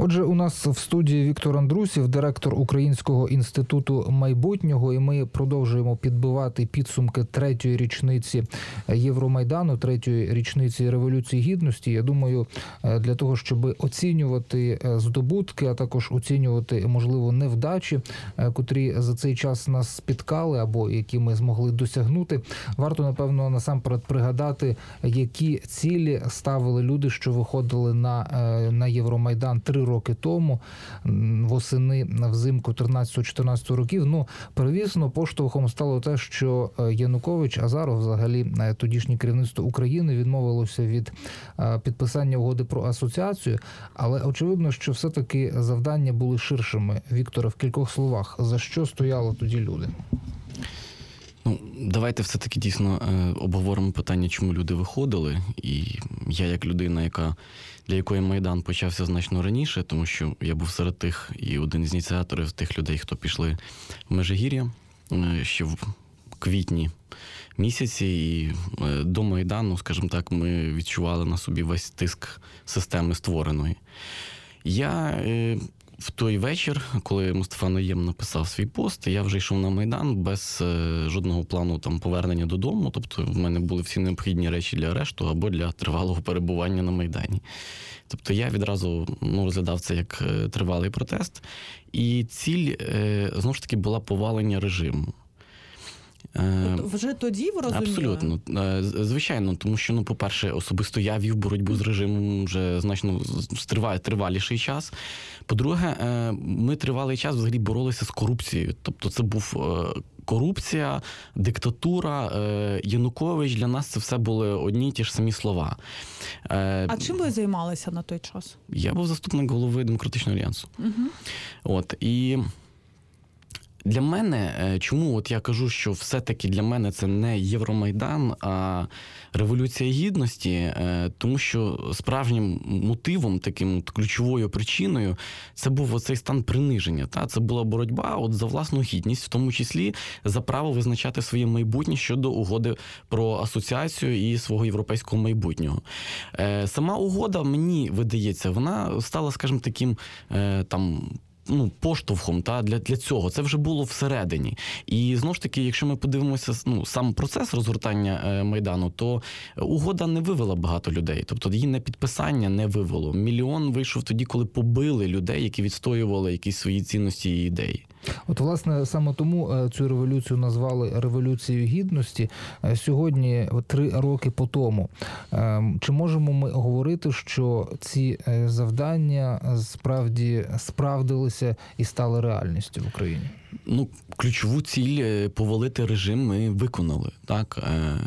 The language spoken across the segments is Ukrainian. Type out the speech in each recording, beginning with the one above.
Отже, у нас в студії Віктор Андрусів, директор Українського інституту майбутнього, і ми продовжуємо підбивати підсумки третьої річниці Євромайдану, третьої річниці Революції Гідності. Я думаю, для того, щоб оцінювати здобутки, а також оцінювати, можливо, невдачі, котрі за цей час нас спіткали або які ми змогли досягнути, варто, напевно, насамперед пригадати, які цілі ставили люди, що виходили на Євромайдан 3 роки тому, восени, взимку 13-14 років. Перевісно, поштовхом стало те, що Янукович, Азаров, взагалі тодішнє керівництво України, відмовилося від підписання угоди про асоціацію, але очевидно, що все-таки завдання були ширшими. Вікторе, в кількох словах, за що стояли тоді люди? Давайте все-таки дійсно обговоримо питання, чому люди виходили. І я, як людина, для якої Майдан почався значно раніше, тому що я був серед тих і один з ініціаторів тих людей, хто пішли в Межигір'я ще в квітні місяці. І до Майдану, скажімо так, ми відчували на собі весь тиск системи створеної. Я в той вечір, коли Мустафа Найєм написав свій пост, я вже йшов на Майдан без жодного плану повернення додому. Тобто в мене були всі необхідні речі для арешту або для тривалого перебування на Майдані. Тобто я відразу розглядав це як тривалий протест. І ціль, знову ж таки, була повалення режиму. Вже тоді ви розуміли? Абсолютно. Звичайно, тому що, по-перше, особисто я вів боротьбу з режимом вже значно триваліший час. По-друге, ми тривалий час взагалі боролися з корупцією. Тобто це був корупція, диктатура, Янукович. Для нас це все були одні й ті ж самі слова. А чим ви займалися на той час? Я був заступник голови Демократичного альянсу. Угу. І для мене, чому я кажу, що все-таки для мене це не Євромайдан, а Революція Гідності, тому що справжнім мотивом, таким ключовою причиною, це був оцей стан приниження. Це була боротьба за власну гідність, в тому числі за право визначати своє майбутнє щодо угоди про асоціацію і свого європейського майбутнього. Сама угода, мені видається, вона стала, скажімо, таким поштовхом для цього. Це вже було всередині. І, знову ж таки, якщо ми подивимося сам процес розгортання Майдану, то угода не вивела багато людей. Тобто її непідписання не вивело. Мільйон вийшов тоді, коли побили людей, які відстоювали якісь свої цінності і ідеї. Власне, саме тому цю революцію назвали Революцією Гідності. Сьогодні, 3 роки по тому, чи можемо ми говорити, що ці завдання справді справдилися і стали реальністю в Україні? Ключову ціль повалити режим ми виконали, так?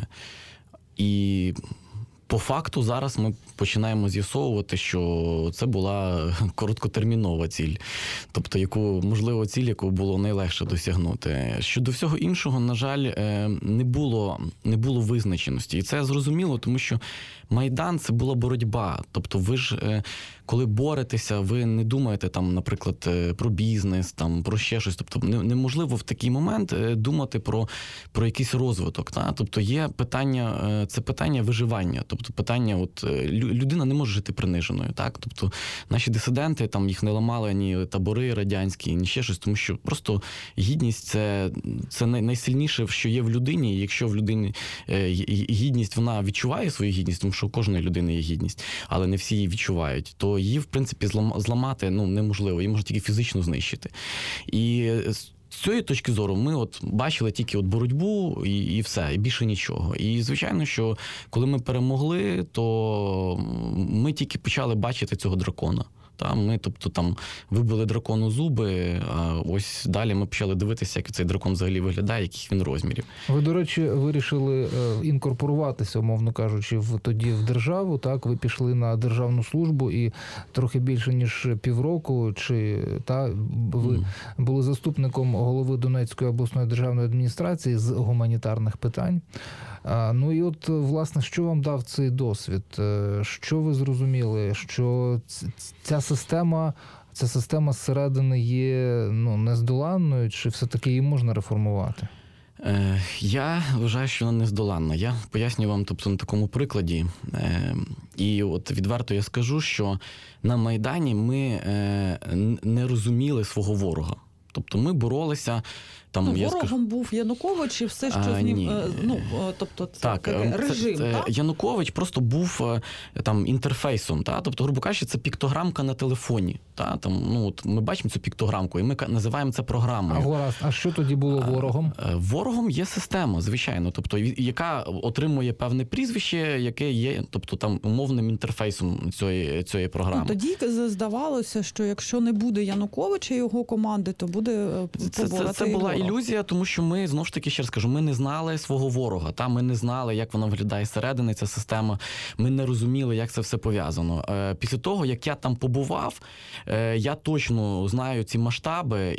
І по факту зараз ми починаємо з'ясовувати, що це була короткотермінова ціль. Тобто, яку було найлегше досягнути. Щодо всього іншого, на жаль, не було визначеності. І це зрозуміло, тому що Майдан – це була боротьба. Тобто ви ж, коли боретеся, ви не думаєте, наприклад, про бізнес, про ще щось. Тобто неможливо в такий момент думати про якийсь розвиток. Тобто є питання, це питання виживання. Тобто питання, людина не може жити приниженою. Так? Тобто наші дисиденти, їх не ламали ні табори радянські, ні ще щось, тому що просто гідність – це найсильніше, що є в людині. І якщо в людині гідність, вона відчуває свою гідність, тому що у кожної людини є гідність, але не всі її відчувають, то її, в принципі, зламати неможливо, її можна тільки фізично знищити. І з цієї точки зору ми бачили тільки боротьбу і все, і більше нічого. І, звичайно, що коли ми перемогли, то ми тільки почали бачити цього дракона. Ми, вибили дракону зуби, а ось далі ми почали дивитися, як цей дракон взагалі виглядає, яких він розмірів. Ви, до речі, вирішили інкорпоруватися, умовно кажучи, тоді в державу, так? Ви пішли на державну службу і трохи більше, ніж півроку, ви були заступником голови Донецької обласної державної адміністрації з гуманітарних питань. Власне, що вам дав цей досвід? Що ви зрозуміли? Що ця система зсередини є нездоланною, чи все-таки її можна реформувати? Я вважаю, що вона нездоланна. Я пояснюю вам, тобто, на такому прикладі. І от відверто я скажу, що на Майдані ми не розуміли свого ворога. Тобто ми боролися... Ворогом був Янукович і все, що з ним... тобто це так, режим, так? Янукович просто був інтерфейсом. Тобто, грубо кажучи, це піктограмка на телефоні. Ми бачимо цю піктограмку, і ми називаємо це програмою. А що тоді було ворогом? Ворогом є система, звичайно, тобто, яка отримує певне прізвище, яке є, тобто, там, умовним інтерфейсом цієї програми. Тоді здавалося, що якщо не буде Януковича і його команди, то буде поборати це була ілюзія, тому що ми, знову ж таки, ще раз кажу, ми не знали свого ворога, ми не знали, як вона виглядає зсередини, ця система, ми не розуміли, як це все пов'язано. Після того, як я там побував, я точно знаю ці масштаби,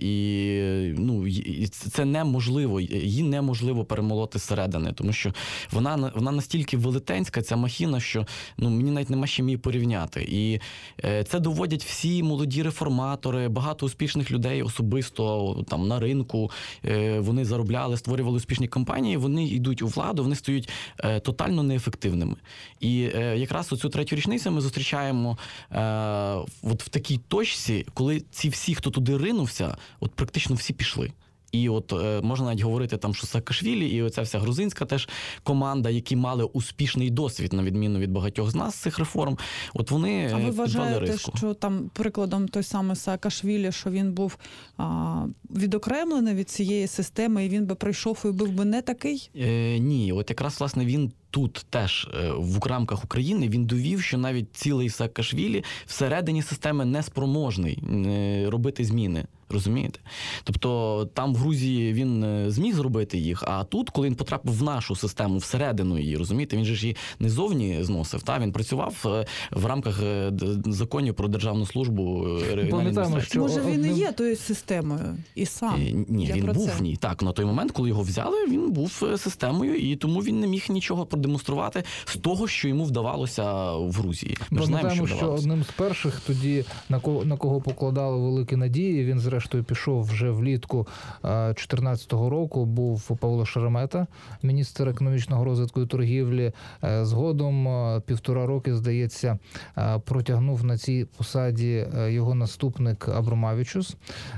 і це неможливо, її неможливо перемолоти зсередини, тому що вона настільки велетенська, ця махіна, що мені навіть нема з чим її порівняти. І це доводять всі молоді реформатори, багато успішних людей особисто там на ринку, вони заробляли, створювали успішні компанії, вони йдуть у владу, вони стають тотально неефективними. І якраз оцю третю річницю ми зустрічаємо от в такій точці, коли ці всі, хто туди ринувся, от практично всі пішли. І от можна навіть говорити там, що Саакашвілі і оця вся грузинська теж команда, які мали успішний досвід, на відміну від багатьох з нас цих реформ, от вони підвели риску. А ви вважаєте, що там прикладом той самий Саакашвілі, що він був відокремлений від цієї системи, і він би прийшов і був би не такий? Ні, от якраз, власне, він тут теж в рамках України він довів, що навіть цілий Саакашвілі всередині системи не спроможний робити зміни. Розумієте? Тобто там в Грузії він зміг зробити їх, а тут, коли він потрапив в нашу систему, всередину її, розумієте, він же ж її не зовні зносив, він працював в рамках законів про державну службу регіональної адміністрації. Може він і є тою системою і сам? Ні, він був в ній. Так, на той момент, коли його взяли, він був системою, і тому він не міг нічого продемонструвати з того, що йому вдавалося в Грузії. Ми знаємо, що одним з перших тоді, на кого покладали великі надії, він зрештою пішов вже влітку 2014 року, був Павло Шеремета, міністр економічного розвитку і торгівлі. Згодом 1,5 роки, здається, протягнув на цій посаді його наступник Абромавічус.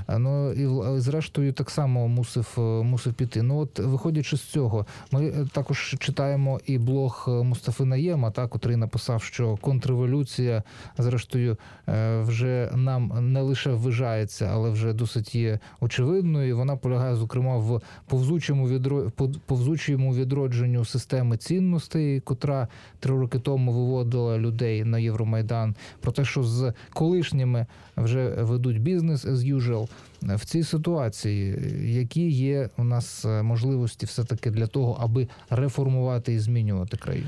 І зрештою так само мусив піти. От виходячи з цього, ми також читаємо і блог Мустафи Наєма, котрий написав, що контрреволюція, зрештою, вже нам не лише ввижається, але вже досить є очевидною, і вона полягає, зокрема, в повзучому відродженню системи цінностей, котра 3 роки тому виводила людей на Євромайдан, про те, що з колишніми вже ведуть бізнес as usual. В цій ситуації, які є у нас можливості все-таки для того, аби реформувати і змінювати країну?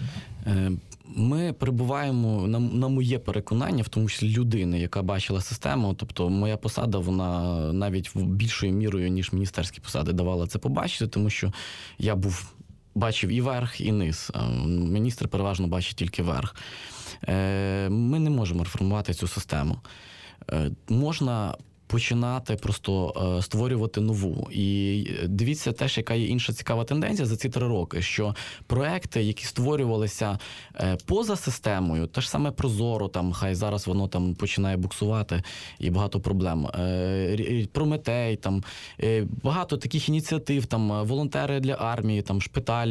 Ми перебуваємо, на моє переконання, в тому числі людини, яка бачила систему, тобто моя посада, вона навіть більшою мірою, ніж міністерські посади, давала це побачити, тому що я бачив і верх, і низ. Міністр переважно бачить тільки верх. Ми не можемо реформувати цю систему. Можна починати просто створювати нову. І дивіться теж, яка є інша цікава тенденція за ці 3 роки, що проекти, які створювалися поза системою, те ж саме Прозоро, хай зараз воно починає буксувати і багато проблем. Прометей, багато таких ініціатив, волонтери для армії, шпиталь,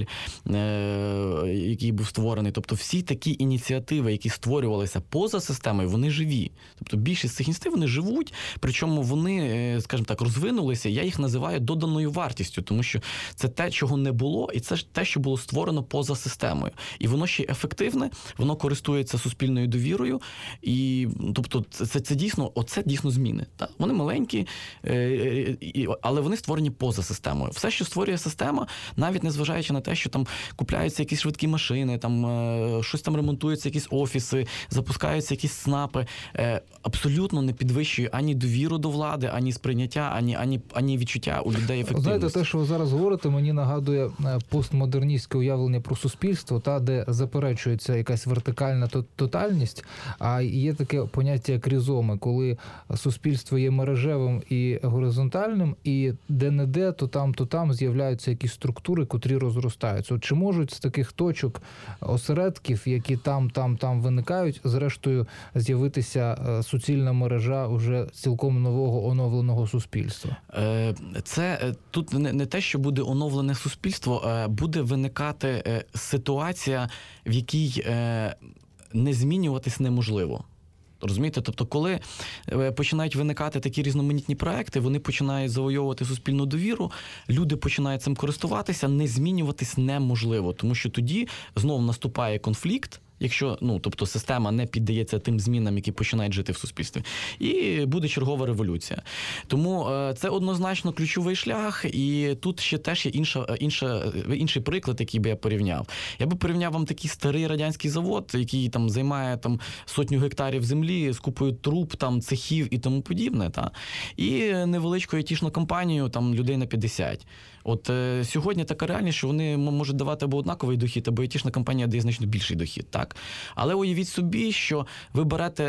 який був створений. Тобто всі такі ініціативи, які створювалися поза системою, вони живі. Тобто більшість цих ініціатив, вони живуть, причому вони, скажімо так, розвинулися, я їх називаю доданою вартістю, тому що це те, чого не було, і це те, що було створено поза системою. І воно ще ефективне, воно користується суспільною довірою, і, тобто, це дійсно зміни. Так? Вони маленькі, але вони створені поза системою. Все, що створює система, навіть незважаючи на те, що там купляються якісь швидкі машини, щось там ремонтуються, якісь офіси, запускаються якісь СНАПи, абсолютно не підвищує ані довіру довіру до влади, ані сприйняття, ані відчуття у людей ефективності. Знаєте, те, що ви зараз говорите, мені нагадує постмодерністське уявлення про суспільство, де заперечується якась вертикальна тотальність, а є таке поняття як різоми, коли суспільство є мережевим і горизонтальним, і де-не-де, то там з'являються якісь структури, котрі розростаються. От чи можуть з таких точок осередків, які там виникають, зрештою з'явитися суцільна мережа уже цілком нового оновленого суспільства? Це тут не те, що буде оновлене суспільство, буде виникати ситуація, в якій не змінюватись неможливо. Розумієте? Тобто, коли починають виникати такі різноманітні проекти, вони починають завойовувати суспільну довіру, люди починають цим користуватися, не змінюватись неможливо, тому що тоді знову наступає конфлікт, якщо, тобто система не піддається тим змінам, які починають жити в суспільстві, і буде чергова революція. Тому це однозначно ключовий шлях, і тут ще теж є інший приклад, який би я порівняв. Я би порівняв вам такий старий радянський завод, який там займає сотню гектарів землі з купою труб, цехів і тому подібне, і невеличку айтішну компанію, людей на 50. От сьогодні така реальність, що вони можуть давати або однаковий дохід, або айтішна компанія дає значно більший дохід, так? Але уявіть собі, що ви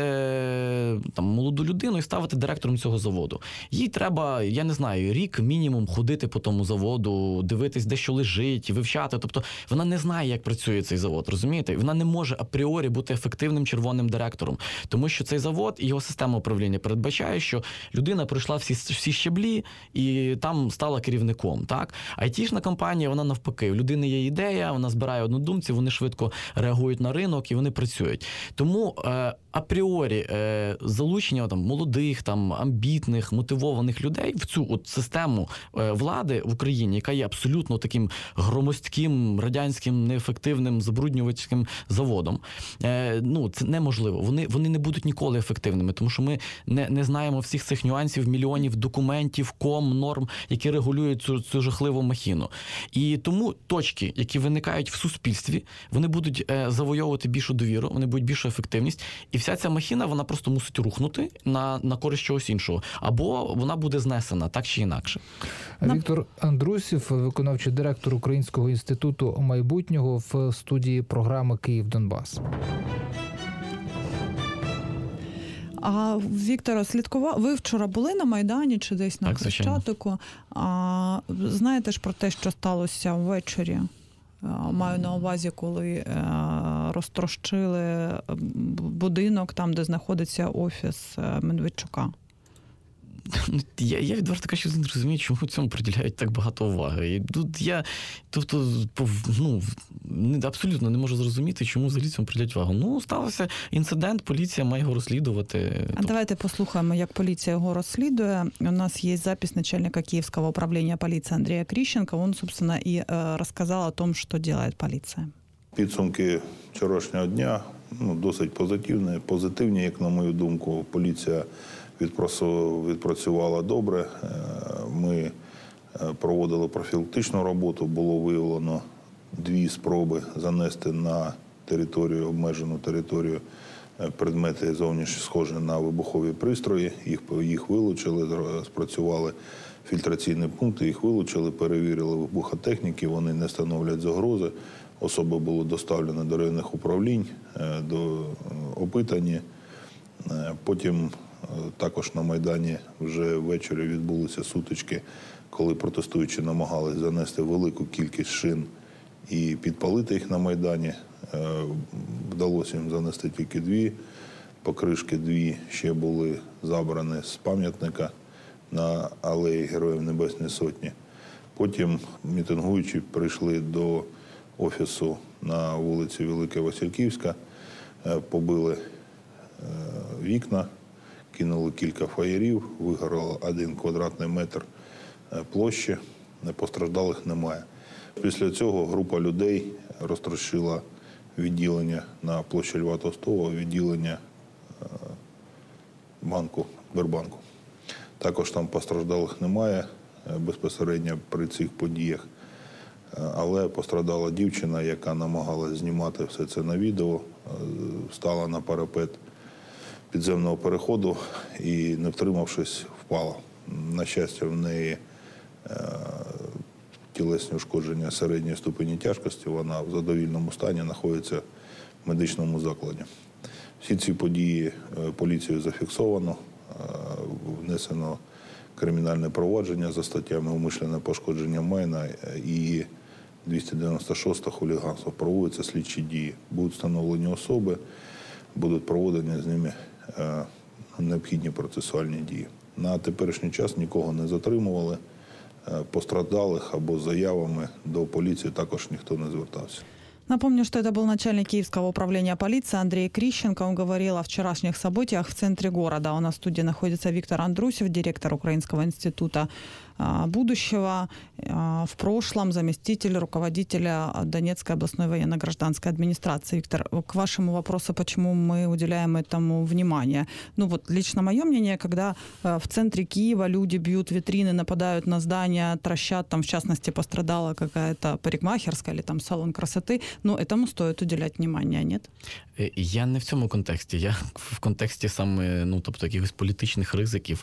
берете молоду людину і ставите директором цього заводу. Їй треба, я не знаю, рік мінімум ходити по тому заводу, дивитись, де що лежить, вивчати. Тобто вона не знає, як працює цей завод, розумієте? Вона не може апріорі бути ефективним червоним директором, тому що цей завод і його система управління передбачає, що людина пройшла всі щаблі і там стала керівником, так? Айтішна компанія, вона навпаки, у людини є ідея, вона збирає однодумців, вони швидко реагують на ринок і вони працюють. Тому апріорі залучення молодих, амбітних, мотивованих людей в цю систему влади в Україні, яка є абсолютно таким громоздким, радянським, неефективним, забруднювацьким заводом, це неможливо. Вони не будуть ніколи ефективними, тому що ми не знаємо всіх цих нюансів, мільйонів документів, норм, які регулюють цю жахливу махіну. І тому точки, які виникають в суспільстві, вони будуть завойовувати більшу довіру, вони будуть більшу ефективність, і вся ця махіна, вона просто мусить рухнути на користь чогось іншого. Або вона буде знесена, так чи інакше. Віктор Андрусів, виконавчий директор Українського інституту майбутнього, в студії програми «Київ-Донбас». А, Віктора, ви вчора були на Майдані чи десь на Хрещатику? Знаєте ж про те, що сталося ввечері? Маю на увазі, коли розтрощили будинок, там, де знаходиться офіс Медведчука. Я відверто кажучи, не розумію, чому цьому приділяють так багато уваги. І тут абсолютно не можу зрозуміти, чому взагалі цьому приділяють увагу. Стався інцидент, поліція має його розслідувати. А давайте послухаємо, як поліція його розслідує. У нас є запис начальника Київського управління поліції Андрія Кріщенка. Він, собственно, і розказав о том, що робить поліція. Підсумки вчорашнього дня досить позитивні, як на мою думку. Поліція відпрацювала добре. Ми проводили профілактичну роботу. Було виявлено 2 спроби занести на територію, обмежену територію, предмети зовнішні схожі на вибухові пристрої. Їх вилучили, спрацювали фільтраційні пункти, їх вилучили, перевірили вибухотехніки, вони не становлять загрози. Особи були доставлені до районних управлінь, опитані. Потім також на Майдані вже ввечері відбулися сутички, коли протестуючі намагалися занести велику кількість шин і підпалити їх на Майдані. Вдалося їм занести тільки 2. Покришки 2 ще були забрані з пам'ятника на алеї Героїв Небесної Сотні. Потім мітингуючі прийшли до офісу на вулиці Велика Васильківська, побили вікна, кинули кілька фаєрів, вигорало 1 квадратний метр площі, постраждалих немає. Після цього група людей розтрощила відділення на площі Льва Толстого, відділення банку, Сбербанку. Також там постраждалих немає безпосередньо при цих подіях. Але постраждала дівчина, яка намагалась знімати все це на відео, стала на парапет підземного переходу і, не втримавшись, впала. На щастя, в неї тілесні ушкодження середньої ступені тяжкості, вона в задовільному стані знаходиться в медичному закладі. Всі ці події поліцією зафіксовано, внесено кримінальне провадження за статтями умислене пошкодження майна і 296 хуліганство. Проводяться слідчі дії. Будуть встановлені особи, будуть проводені з ними необхідні процесуальні дії. На теперішній час нікого не затримували, постраждалих або з заявами до поліції також ніхто не звертався. Напомню, что это был начальник Киевского управления полиции Андрей Крищенко. Он говорил о вчерашних событиях в центре города. У нас в студии находится Виктор Андрусев, директор Украинского института будущего, в прошлом заместитель руководителя Донецкой областной военно-гражданской администрации. Виктор, к вашему вопросу, почему мы уделяем этому внимание. Ну вот лично мое мнение, когда в центре Киева люди бьют витрины, нападают на здания, трощат, там в частности пострадала какая-то парикмахерская или там салон красоты, но этому стоит уделять внимание, нет? Я не в цьому контексті, я в контексті саме, тобто, якихось політичних ризиків.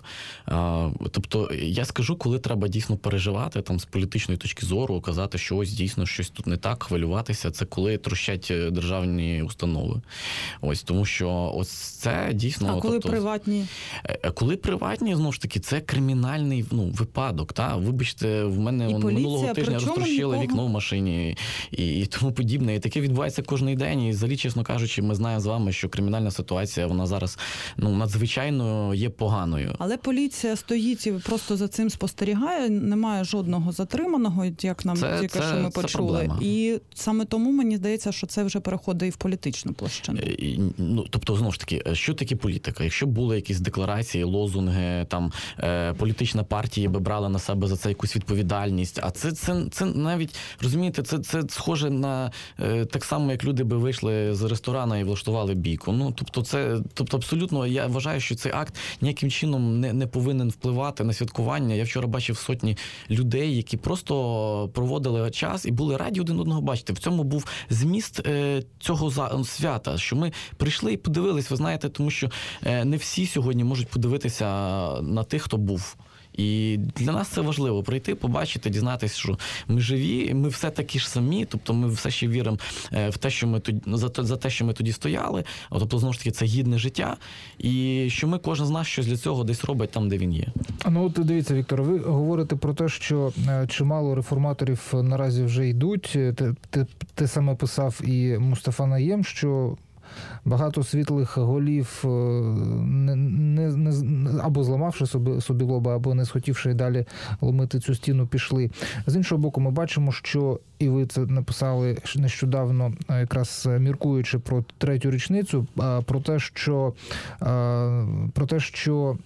Тобто, я скажу, коли треба дійсно переживати, там, з політичної точки зору, казати, що ось дійсно щось тут не так, хвилюватися, це коли трощать державні установи. Ось, тому що ось це дійсно... А коли приватні? Коли приватні, знову ж таки, це кримінальний випадок. Та? Вибачте, в мене минулого тижня розтрощили вікно в машині і тому подібне. І таке відбувається кожен день. І взагалі, чесно кажучи, ми знаємо з вами, що кримінальна ситуація, вона зараз надзвичайно є поганою. Але поліція стоїть і просто за цим спостерігає, немає жодного затриманого, як нам тільки що ми почули. І саме тому, мені здається, що це вже переходить і в політичну площину. Тобто, знову ж таки, що таке політика? Якщо були якісь декларації, лозунги, там, політична партія би брала на себе за це якусь відповідальність, а це навіть, розумієте, це схоже на так само, як люди би вийшли з ресторана і влаштували бійку. Тобто абсолютно, я вважаю, що цей акт ніяким чином не повинен впливати на святкування. Я вчора бачив сотні людей, які просто проводили час і були раді один одного бачити. В цьому був зміст цього свята, що ми прийшли і подивились, ви знаєте, тому що не всі сьогодні можуть подивитися на тих, хто був. І для нас це важливо прийти, побачити, дізнатися, що ми живі, ми все такі ж самі, тобто ми все ще віримо в те, що ми за те, що ми тоді стояли, тобто, знову ж таки, це гідне життя, і що ми, кожен з нас щось для цього десь робить там, де він є. Ну, от дивіться, Віктор, ви говорите про те, що чимало реформаторів наразі вже йдуть. Те саме писав і Мустафа Найєм, що багато світлих голів, або зламавши собі лоба, або не схотівши далі ломити цю стіну, пішли. З іншого боку, ми бачимо, що, і ви це написали нещодавно, якраз міркуючи про третю річницю, про те, що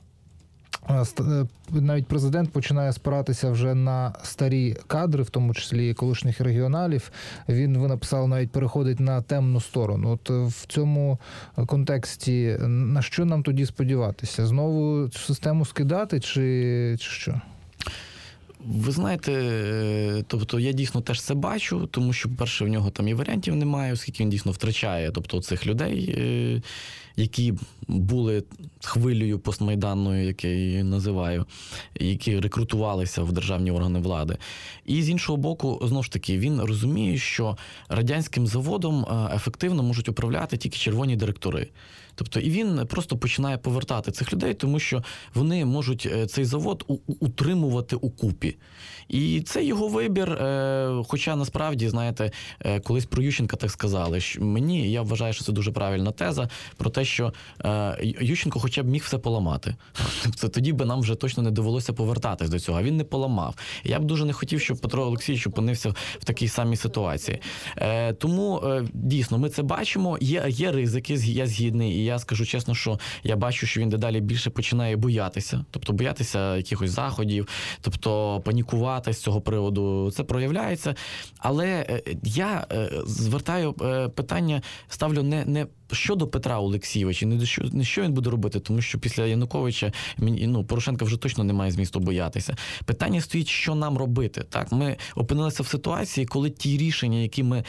навіть президент починає спиратися вже на старі кадри, в тому числі колишніх регіоналів. Ви написали, навіть переходить на темну сторону. От в цьому контексті на що нам тоді сподіватися? Знову цю систему скидати чи що? Ви знаєте, тобто я дійсно теж це бачу, тому що, перше, в нього там і варіантів немає, оскільки він дійсно втрачає, тобто, цих людей, які були хвилею постмайданною, як я її називаю, які рекрутувалися в державні органи влади. І з іншого боку, знову ж таки, він розуміє, що радянським заводом ефективно можуть управляти тільки червоні директори. Тобто, і він просто починає повертати цих людей, тому що вони можуть цей завод утримувати у купі. І це його вибір, хоча насправді, знаєте, колись про Ющенка так сказали, що я вважаю, що це дуже правильна теза, про те, що Ющенко хоча б міг все поламати. Тобто, тоді би нам вже точно не довелося повертатись до цього, а він не поламав. Я б дуже не хотів, щоб Петро Олексійович опинився в такій самій ситуації. Тому, дійсно, ми це бачимо, є ризики, я згідний, і я скажу чесно, що я бачу, що він дедалі більше починає боятися, тобто боятися якихось заходів, тобто панікувати з цього приводу. Це проявляється, але я звертаю питання, ставлю не щодо Петра Олексійовича, не що він буде робити, тому що після Януковича Порошенка вже точно немає змісту боятися. Питання стоїть, що нам робити. Так, ми опинилися в ситуації, коли ті рішення, які ми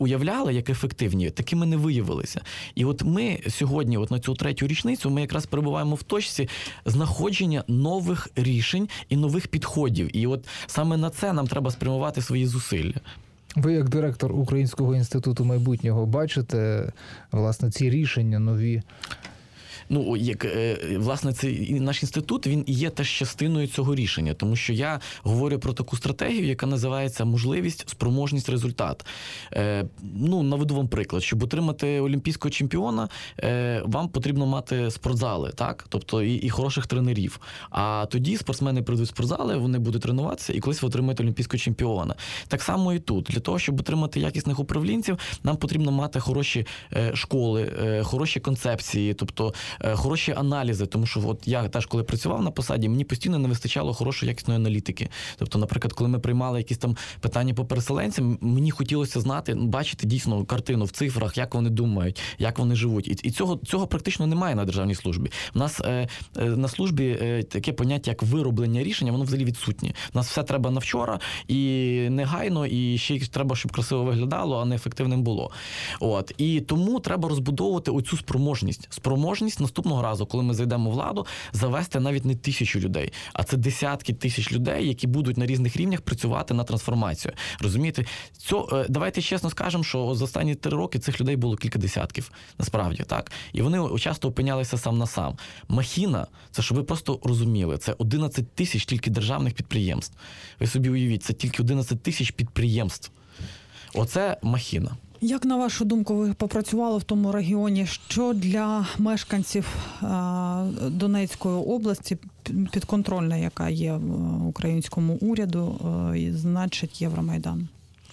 уявляли як ефективні, такими не виявилися. І от ми сьогодні, от на цю 3-ю річницю, ми якраз перебуваємо в точці знаходження нових рішень і нових підходів. І от саме на це нам треба спрямувати свої зусилля. Ви, як директор Українського інституту майбутнього, бачите, власне, ці рішення нові? Ну, власне, цей наш інститут, він і є теж частиною цього рішення, тому що я говорю про таку стратегію, яка називається можливість, спроможність, результат. Наведу вам приклад. Щоб отримати олімпійського чемпіона, вам потрібно мати спортзали, так? Тобто і хороших тренерів. А тоді спортсмени прийдуть в спортзали, вони будуть тренуватися, і колись ви отримаєте олімпійського чемпіона. Так само і тут. Для того, щоб отримати якісних управлінців, нам потрібно мати хороші школи, хороші концепції, тобто хороші аналізи, тому що от я теж, коли працював на посаді, мені постійно не вистачало хорошої якісної аналітики. Тобто, наприклад, коли ми приймали якісь там питання по переселенцям, мені хотілося знати, бачити дійсно картину в цифрах, як вони думають, як вони живуть. І цього практично немає на державній службі. У нас на службі таке поняття, як вироблення рішення, воно взагалі відсутнє. У нас все треба на вчора, і негайно, і ще й треба, щоб красиво виглядало, а не ефективним було. От. І тому треба розбудовувати оцю спроможність. Спроможність наступного разу, коли ми зайдемо в владу, завести навіть не 1000 людей, а це десятки тисяч людей, які будуть на різних рівнях працювати на трансформацію. Розумієте? Давайте чесно скажемо, що за останні 3 роки цих людей було кілька десятків. Насправді, так? І вони часто опинялися сам на сам. Махіна, це, щоб ви просто розуміли, це 11 тисяч тільки державних підприємств. Ви собі уявіть, це тільки 11 тисяч підприємств. Оце махіна. Як, на вашу думку, ви попрацювали в тому регіоні, що для мешканців Донецької області підконтрольна, яка є українському уряду, значить Євромайдан?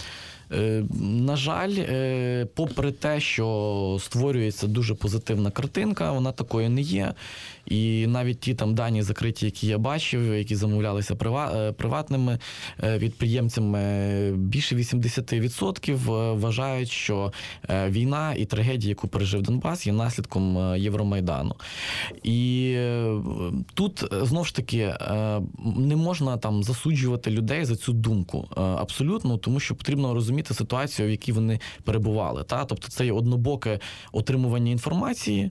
На жаль, попри те, що створюється дуже позитивна картинка, вона такою не є. І навіть ті там дані закриті, які я бачив, які замовлялися приватними підприємцями, більше 80% вважають, що війна і трагедія, яку пережив Донбас, є наслідком Євромайдану. І тут, знов ж таки, не можна там засуджувати людей за цю думку. Абсолютно, тому що потрібно розуміти ситуацію, в якій вони перебували. Тобто це є однобоке отримування інформації,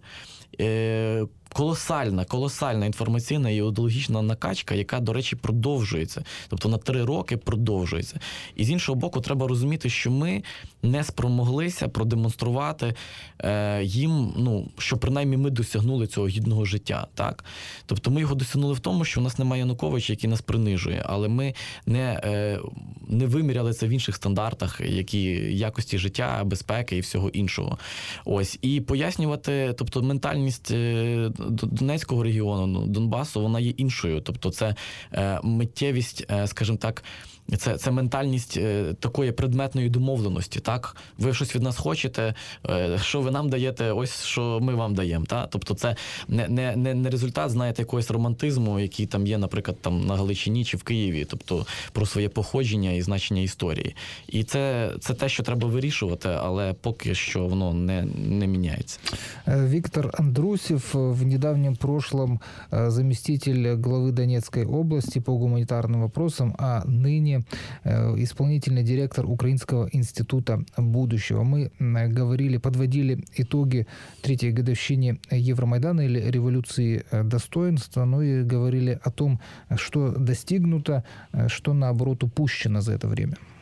колосальна інформаційна і ідеологічна накачка, яка, до речі, продовжується. Тобто на 3 роки продовжується. І з іншого боку, треба розуміти, що ми не спромоглися продемонструвати їм, що принаймні ми досягнули цього гідного життя. Так? Тобто ми його досягнули в тому, що у нас немає Януковича, який нас принижує, але ми не виміряли це в інших стандартах, які якості життя, безпеки і всього іншого. Ось. І пояснювати, тобто ментальність Донецького регіону, Донбасу, вона є іншою. Тобто це миттєвість, скажімо так, це ментальність такої предметної домовленості. Так? Ви щось від нас хочете, що ви нам даєте, ось що ми вам даємо. Так? Тобто це не результат, знаєте, якогось романтизму, який там є, наприклад, там на Галичині чи в Києві, тобто про своє походження і значення історії. І це те, що треба вирішувати, але поки що воно не міняється. Виктор Андрусев, в недавнем прошлом заместитель главы Донецкой области по гуманитарным вопросам, а ныне исполнительный директор Украинского института будущего. Мы подводили итоги 3-й годовщине Евромайдана или революции достоинства, и говорили о том, что достигнуто, что, наоборот, упущено за это время.